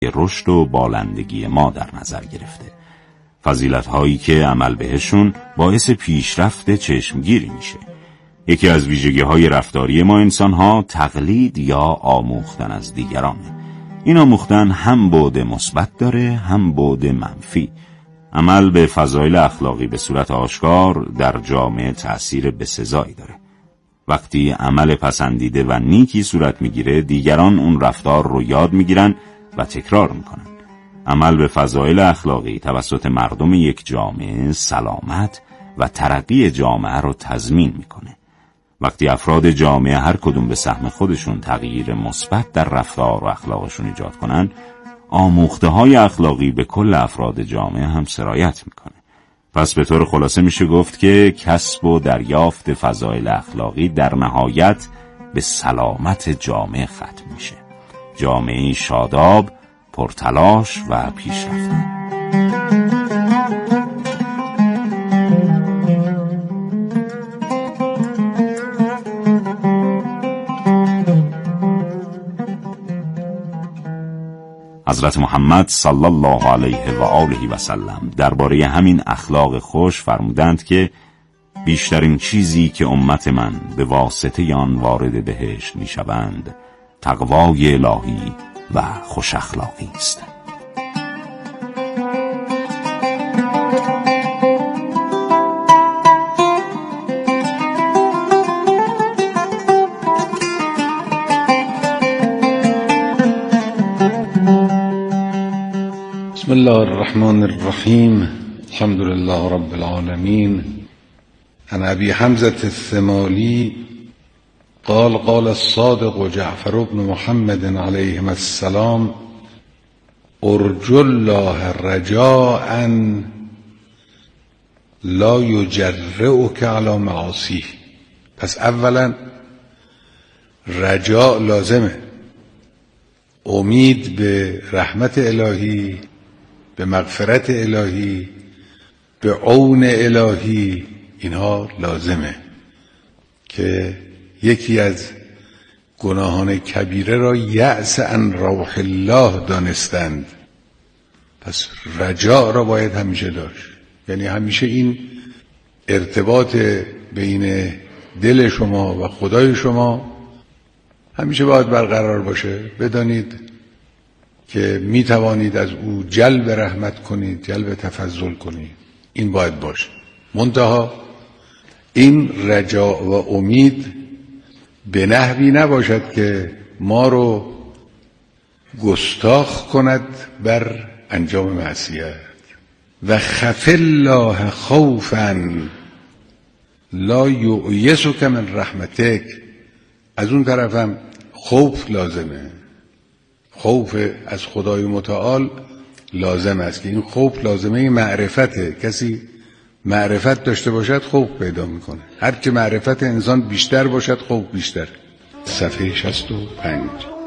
رشد و بالندگی ما در نظر گرفته. فضیلت‌هایی که عمل بهشون باعث پیشرفت چشمگیری میشه. یکی از ویژگی‌های رفتاری ما انسان‌ها تقلید یا آموختن از دیگرانه. این آموختن هم بعد مثبت داره هم بعد منفی. عمل به فضایل اخلاقی به صورت آشکار در جامعه تأثیر بسزایی داره. وقتی عمل پسندیده و نیکی صورت میگیره، دیگران اون رفتار رو یاد میگیرن و تکرار میکنن. عمل به فضایل اخلاقی توسط مردم یک جامعه سلامت و ترقی جامعه رو تضمین میکنه. وقتی افراد جامعه هر کدوم به سهم خودشون تغییر مثبت در رفتار و اخلاقشون ایجاد کنن، آموخته‌های اخلاقی به کل افراد جامعه هم سرایت میکنه. پس به طور خلاصه میشه گفت که کسب و دریافت فضایل اخلاقی در نهایت به سلامت جامعه ختم میشه. جامعه شاداب، پرتلاش و پیشرفته. حضرت محمد صلی الله علیه و آله و سلم درباره همین اخلاق خوش فرمودند که بیشترین چیزی که امت من به واسطه آن وارد بهشت میشوند تقوای الهی و خوش اخلاقی است. بسم الله الرحمن الرحیم. الحمد لله رب العالمین. عن ابی حمزة الثمالی قال قال الصادق جعفر بن محمد علیهم السلام ارجو الله رجاء لا یجرئک علی معاصیه. پس اولا رجاء لازمه، امید به رحمت الهی، به مغفرت الهی، به عون الهی، اینها لازمه که یکی از گناهان کبیره را یأس عن روح الله دانستند. پس رجاء را باید همیشه داشت، یعنی همیشه این ارتباط بین دل شما و خدای شما همیشه باید برقرار باشه. بدانید که می توانید از او جلب رحمت کنید، جلب تفضل کنید. این باید باشه. منتها این رجاء و امید به نحوی نباشد که ما رو گستاخ کند بر انجام معصیت. و خف الله خوفا لا یؤیسک من رحمتک. از اون طرفم خوف لازمه، خوف از خدای متعال لازم است که این خوف لازمه معرفته. کسی معرفت داشته باشد خوف پیدا میکنه. هر که معرفت انسان بیشتر باشد خوف بیشتر. صفحه 65.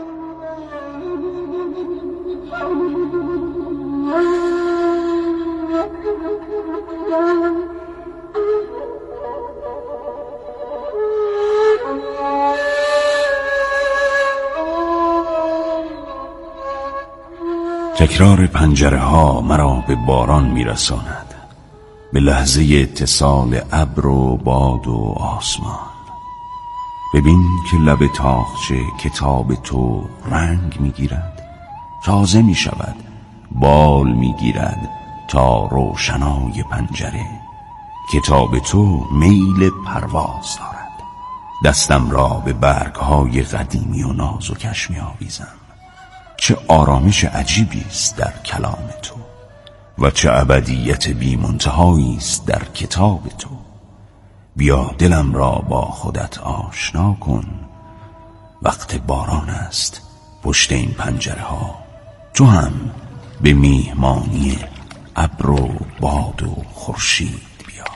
تکرار پنجره ها مرا به باران میرساند، به لحظه اتصال ابر و باد و آسمان. ببین که لب تاقچه کتاب تو رنگ میگیرد، تازه میشود، بال میگیرد تا روشنای پنجره. کتاب تو میل پرواز دارد. دستم را به برگهای قدیمی و نازکش میآویزم. چه آرامش عجیبی است در کلام تو و چه ابدیت بی منتهایی است در کتاب تو. بیا دلم را با خودت آشنا کن. وقت باران است پشت این پنجره ها. تو هم به میهمانی ابر و باد و خورشید بیا.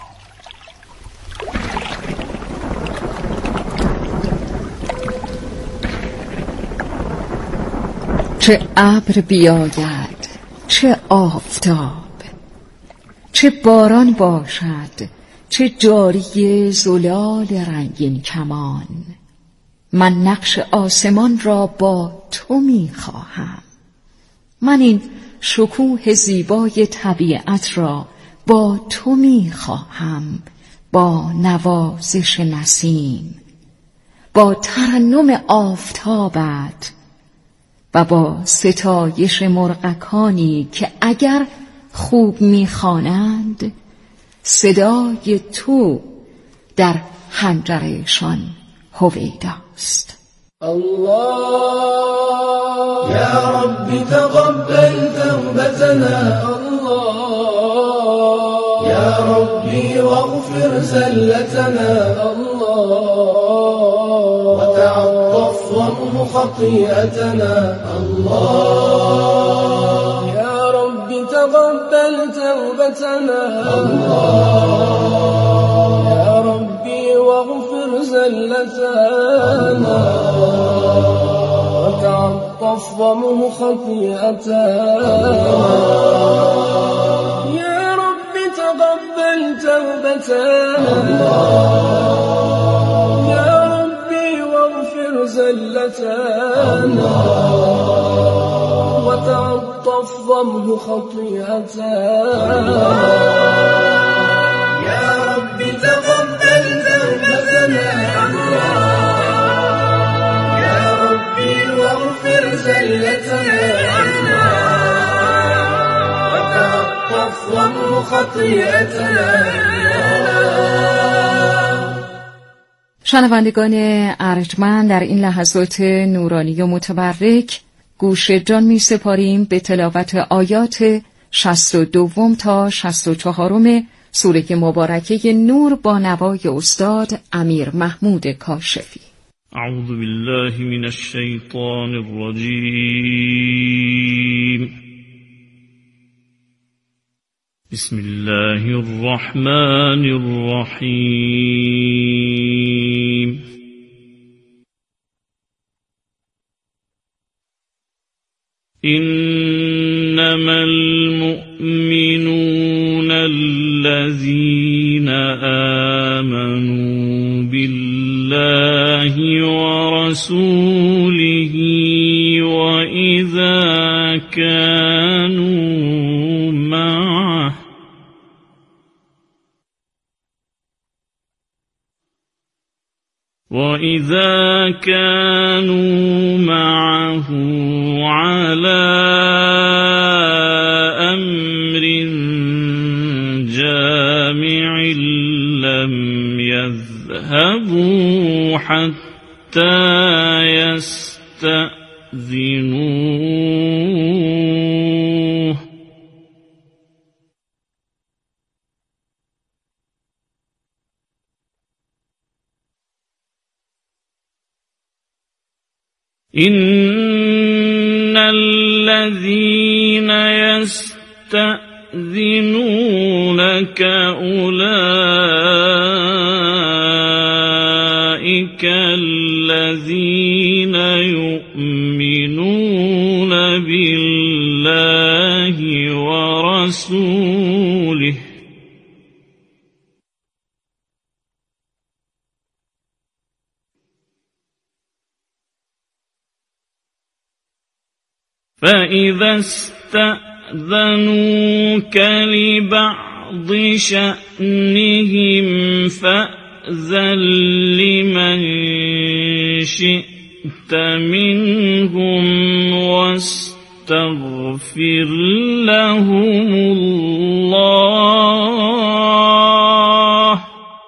چه ابر بیاید، چه آفتاب، چه باران باشد، چه جاری زلال رنگین کمان، من نقش آسمان را با تو می خواهم. من این شکوه زیبای طبیعت را با تو می خواهم، با نوازش نسیم، با ترنم آفتابت و با ستایش مرغکانی که اگر خوب می‌خوانند صدای تو در حنجرشان هویداست. الله يا رب تقبل توبتنا، الله يا ربي واغفر زلتنا، الله وتعطف وامح خطيئتنا، الله يا رب تقبل توبتنا، الله يا ربي واغفر زلتنا، وتعطف وامح خطيئتنا، يا رب تقبل توبتنا، يا ربي واغفر زلتنا، وتعطف وامح خطيئتنا، يا رب تقبل توبتنا، يا ربي واغفر زلتنا، وتعطف وامح خطيئتنا. شنوندگان ارجمند، در این لحظات نورانی و متبرک گوش جان می سپاریم به تلاوت آیات 62 تا 64 سوره مبارکه نور با نوای استاد امیر محمود کاشفی. اعوذ بالله من الشیطان الرجیم. بسم الله الرحمن الرحیم. إنما المؤمنون الذين آمنوا بالله ورسوله وإذا كانوا معه على أمر جامع لم يذهبوا حتى يستأذنوه إن الذين يستأذنونك أولئك الذين يؤمنون بالله ورسوله فإذا استأذنوك لبعض شأنهم فأذن لمن شئت منهم واستغفر لهم الله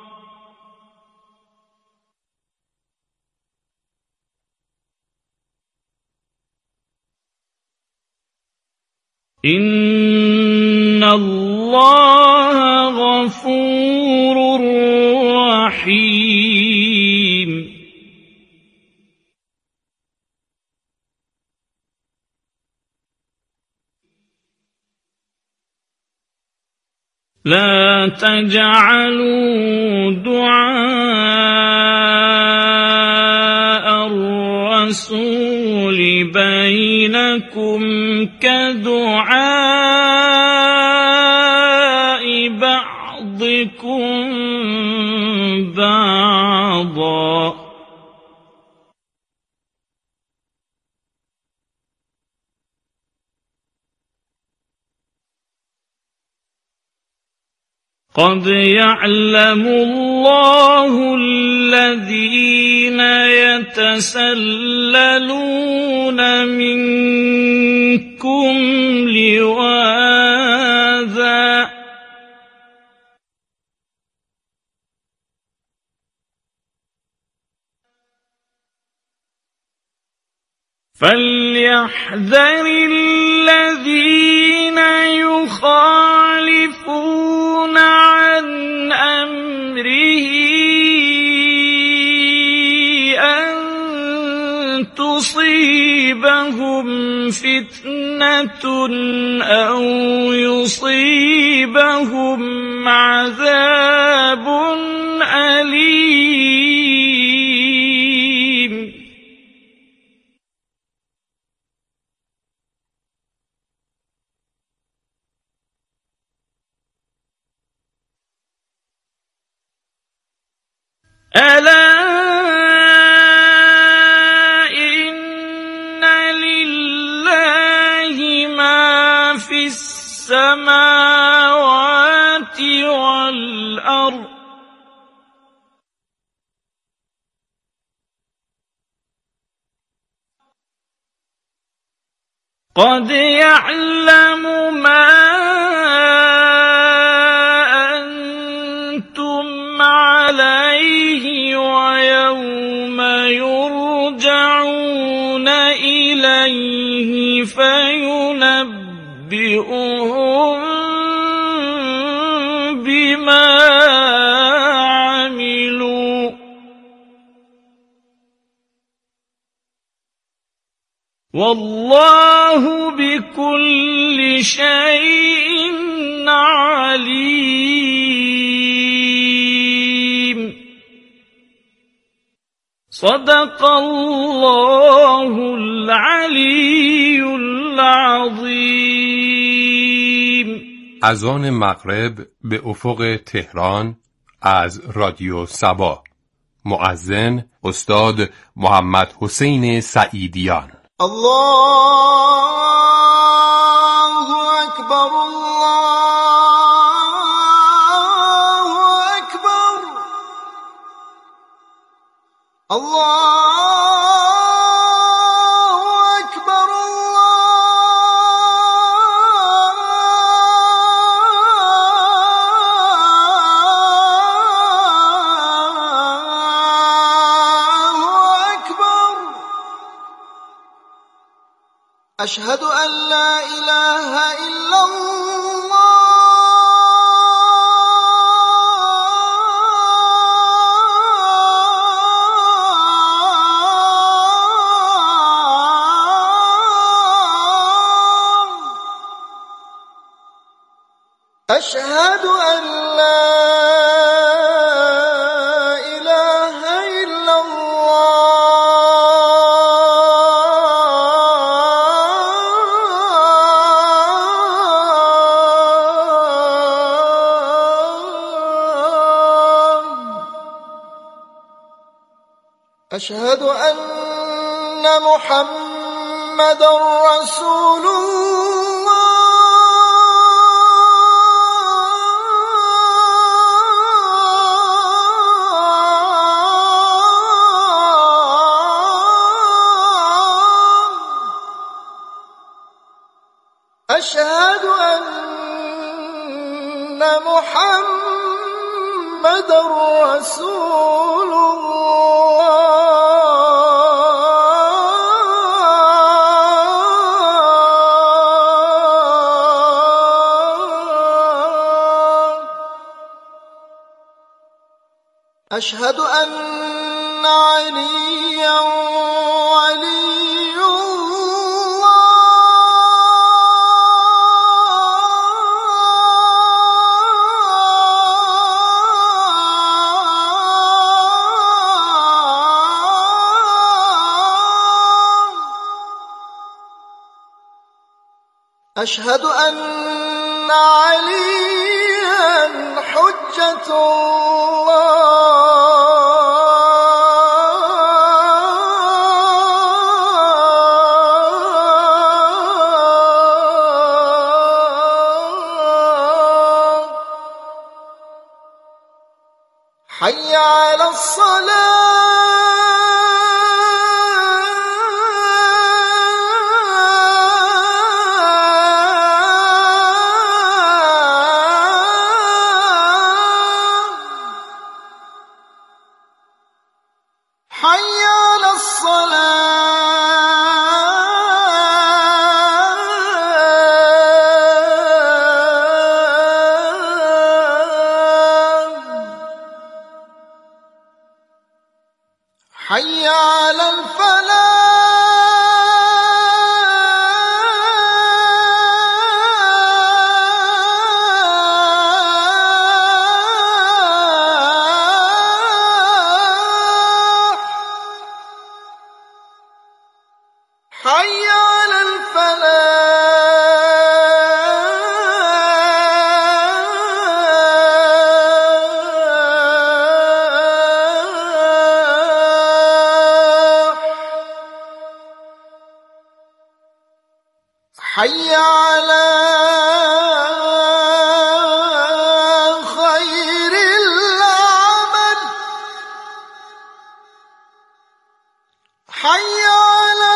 إن الله غفور رحيم لا تجعلوا دعاء الرسول بينكم كدعاء بعضكم بعضا قد يعلم الله الذين يتسللون منكم لواذا فليحذر الذين يخالفون عن أمره أن تصيبهم فتنة أو يصيبهم عذاب أليم. ألا إن لله ما في السماوات والأرض قد يعلم ما أنتم عليه ويوم يرجعون إليه فينبئهم بما عملوا والله بكل شيء عليم. صدق الله العلی العظیم. اذان مغرب به افق تهران از رادیو صبا. مؤذن استاد محمد حسین سعیدیان. الله أكبر الله أكبر الله أكبر الله أكبر. أشهد أن لا إله إلا الله. أشهد أن لا إله إلا الله. أشهد أن محمدًا رسول أشهد أن محمدًا رسول أشهد أن عليا ولي أشهد أن عليا حجة الله. حي على حي على الفلاح حي على حي على خير العمل حي على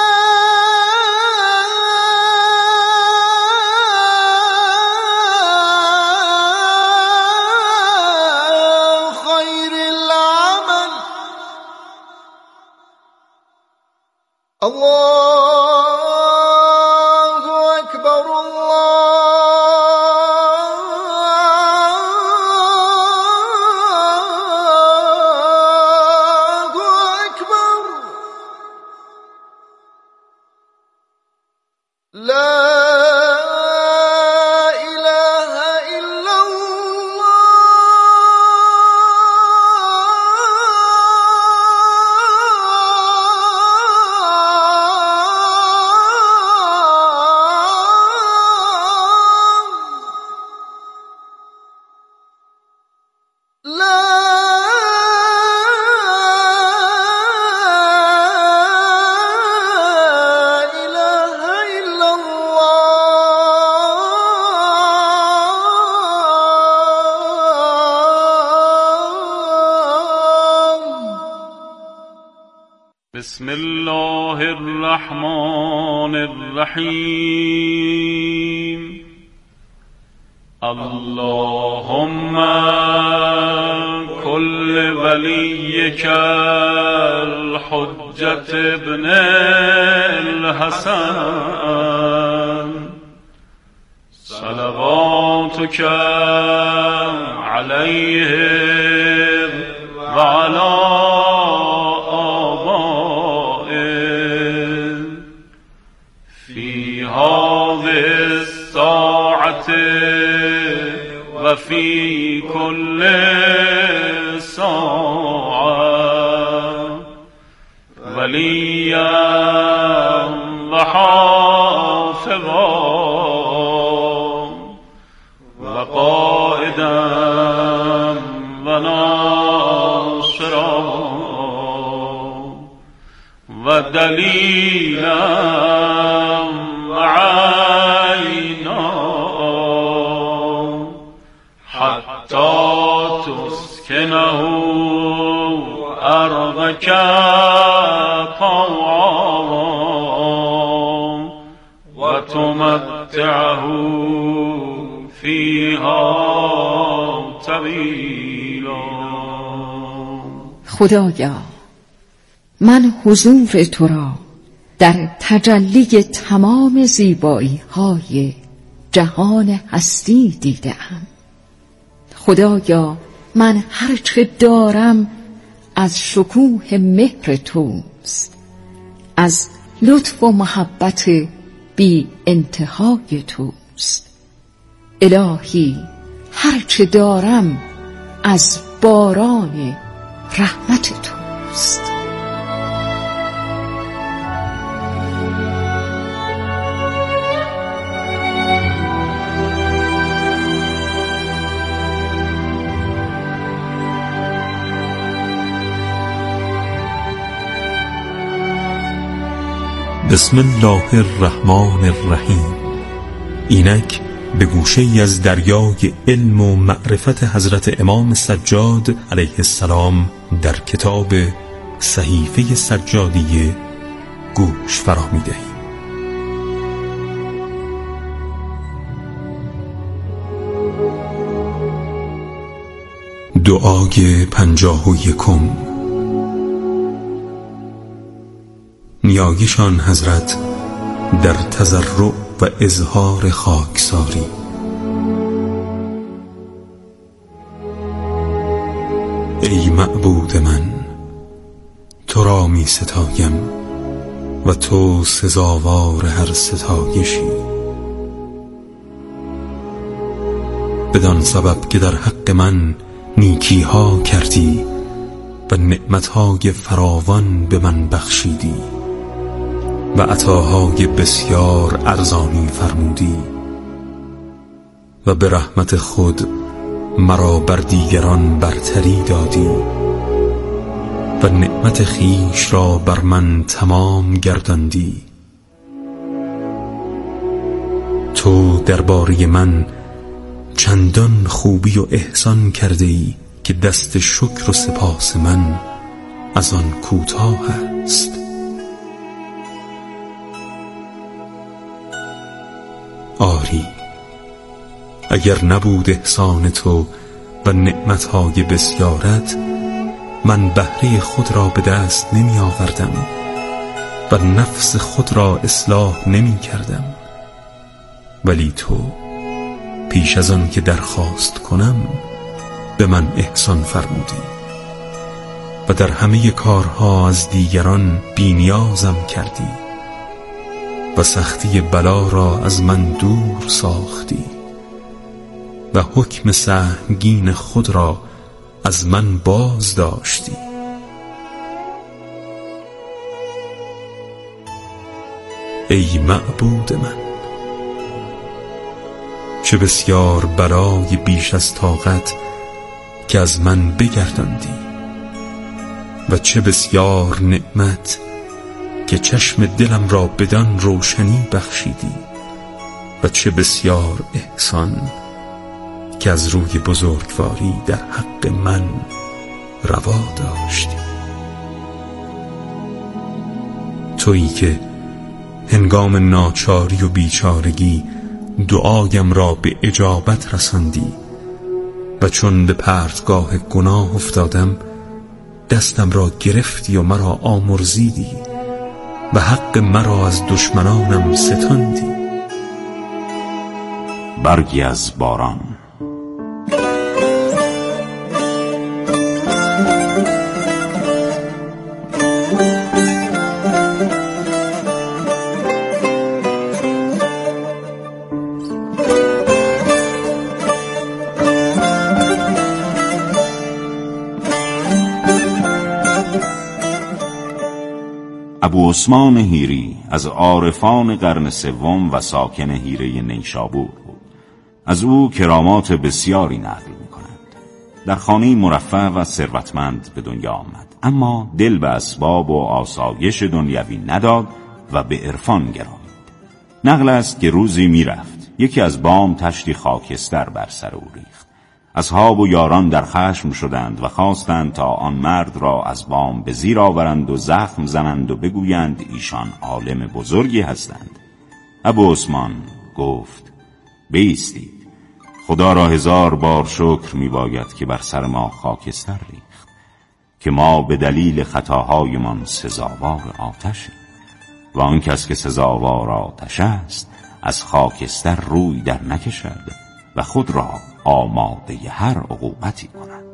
خير العمل الله أكبر الله أكبر لا إله إلا بسم الله الرحمن الرحيم اللهم كل وليك الحجة ابن الحسن صلواتك عليه وعلى وفي كل ساعة وليا وحافظا وقائدا وناصرا ودليلا وعينا حتى تسكنه أرضك طوعا وتمتعه فيها طويلا. خدایا من حضور تو را در تجلی تمام زیبایی های جهان هستی دیدم. خدایا من هرچه دارم از شکوه مهر توست، از لطف و محبت بی انتهای توست. الهی هرچه دارم از باران رحمت توست. بسم الله الرحمن الرحیم. اینک به گوشه‌ای از دریای علم و معرفت حضرت امام سجاد علیه السلام در کتاب صحیفه سجادیه گوش فرا می‌دهیم. دعای 51. نیایشان حضرت در تضرع و اظهار خاکساری. ای معبود من، تو را می ستایم و تو سزاوار هر ستایشی، بدان سبب که در حق من نیکی ها کردی و نعمتهای فراوان به من بخشیدی و عطاهای بسیار ارزانی فرمودی و به رحمت خود مرا بر دیگران برتری دادی و نعمت خویش را بر من تمام گرداندی. تو درباره من چندان خوبی و احسان کرده ای که دست شکر و سپاس من از آن کوتاه است. آری، اگر نبود احسان تو و نعمتهای بسیارت، من بهره خود را به دست نمی آوردم و نفس خود را اصلاح نمی کردم. ولی تو پیش از آن که درخواست کنم به من احسان فرمودی و در همه کارها از دیگران بی‌نیازم کردی و سختی بلا را از من دور ساختی و حکم سهمگین خود را از من باز داشتی. ای معبود من، چه بسیار بلای بیش از طاقت که از من بگرداندی و چه بسیار نعمت که چشم دلم را بدان روشنی بخشیدی و چه بسیار احسان که از روی بزرگواری در حق من روا داشتی. تویی که هنگام ناچاری و بیچارگی دعایم را به اجابت رساندی و چون به پرتگاه گناه افتادم دستم را گرفتی و مرا آمرزیدی و حق مرا از دشمنانم ستاندی. برگی از باران. ابو عثمان حیری از عارفان قرن سوم و ساکن حیره نیشابور بود. از او کرامات بسیاری نقل می‌کنند. در خانه مرفه و ثروتمند به دنیا آمد، اما دل به اسباب و آسایش دنیوی نداد و به عرفان گرایید. نقل است که روزی میرفت، یکی از بام تشتی خاکستر بر سر او ریخت. اصحاب و یاران در خشم شدند و خواستند تا آن مرد را از بام به زیر آورند و زخم زنند و بگویند ایشان عالم بزرگی هستند. ابو عثمان گفت بایستید، خدا را 1000 بار شکر می باید که بر سر ما خاکستر ریخت که ما به دلیل خطاهایمان سزاوار آتشیم و آن کس که سزاوار آتش است از خاکستر روی در نکشد و خود را آماده هر عقوبتی کند.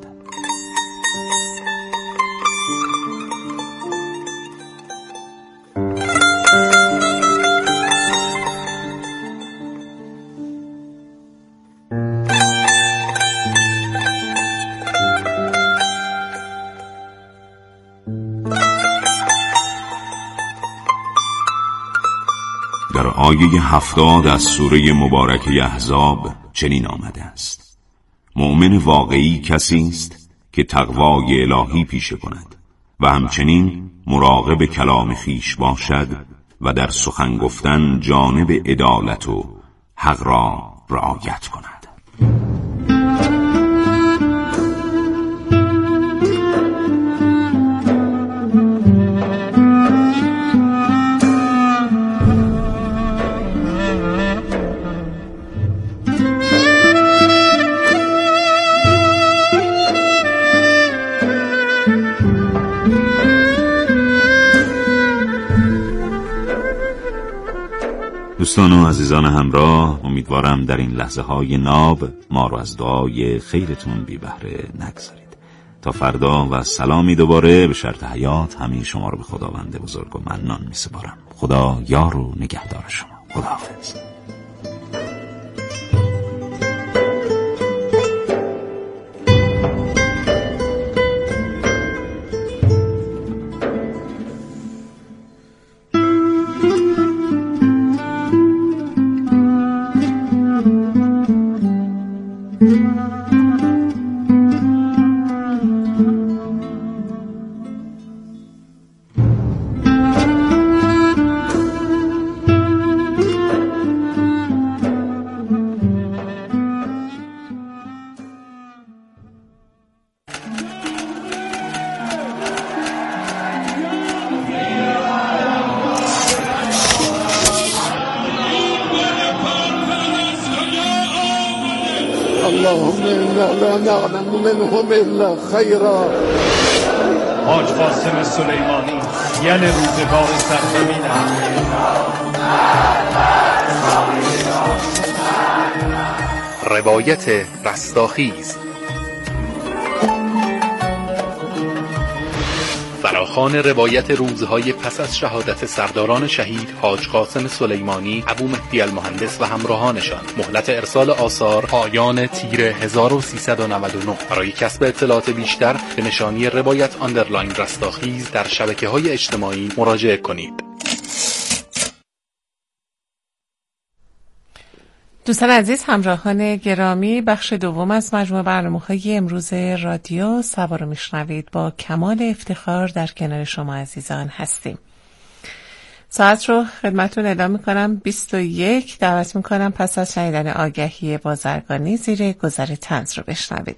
در آیه 70 از سوره مبارکه احزاب چنین آمده است: مؤمن واقعی کسی است که تقوای الهی پیشه کند و همچنین مراقب کلام خویش باشد و در سخن گفتن جانب عدالت و حق را رعایت کند. دوستان و عزیزان همراه، امیدوارم در این لحظه های ناب ما رو از دعای خیرتون بی بهره نگذارید. تا فردا و سلامی دوباره، به شرط حیات همه شما رو به خداوند بزرگ و منان می سپارم. خدا یار و نگهدار شما. خداحافظ. اللهم انا لا نعلم منهم الا خیرا. حاج قاسم سلیمانی، یل روزگار سرزمینم. روایت رستاخیز. فراخوان روایت روزهای پس از شهادت سرداران شهید حاج قاسم سلیمانی، ابو مهدی المهندس و همراهانشان. مهلت ارسال آثار پایان تیر 1399. برای کسب اطلاعات بیشتر به نشانی روایت آندرلاین رستاخیز در شبکه‌های اجتماعی مراجعه کنید. دوستان عزیز، همراهان گرامی، بخش دوم از مجموعه برنامه‌های امروز رادیو سبا رو میشنوید. با کمال افتخار در کنار شما عزیزان هستیم. ساعت رو خدمتون اعلام میکنم 21. دعوت میکنم پس از شنیدن آگهی بازرگانی زیر گذر طنز رو بشنوید.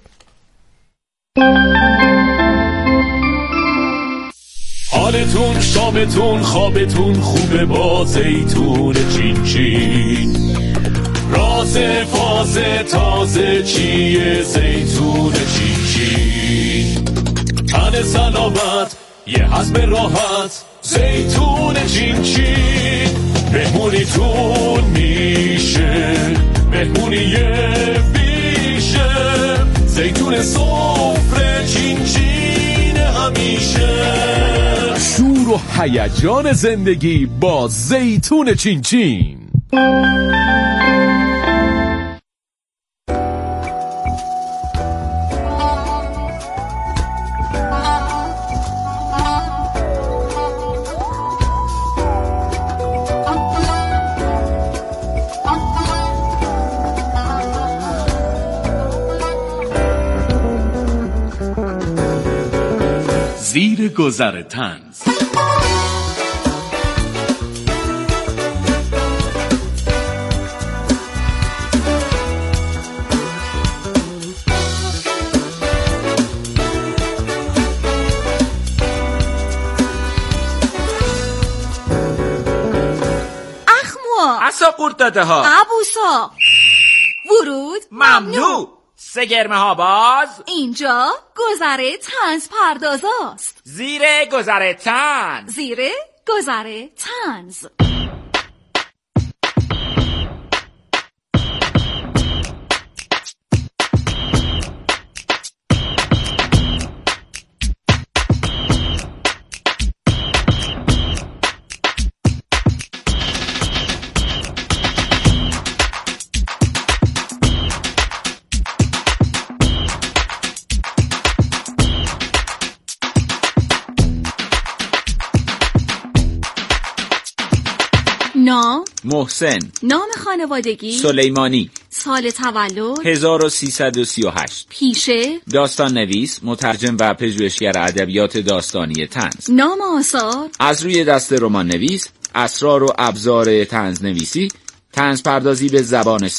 حالتون، شامتون، خوابتون خوبه با زیتون چین چین. رازه فازه تازه چیه زیتون چین چین. تن سلامت یه هضم راحت زیتون چین چین. مهمونیتون میشه مهمونی بیشه. زیتون سفره چین چین همیشه. شور و هیجان زندگی با زیتون چین چین. زیر گذر طنز. عصا قورت داده ها. ابوسا. ورود ممنوع. سه گرمه ها باز. اینجا گذر طنز پردازاست. زیر گذر طنز. زیر گذر طنز. نام محسن. نام خانوادگی سلیمانی. سال تولد 1338. پیشه داستان نویس، مترجم و پژوهشگر ادبیات داستانی طنز. نام آثار از روی دست رمان نویس، اسرار و ابزار طنز نویسی، طنز پردازی به زبان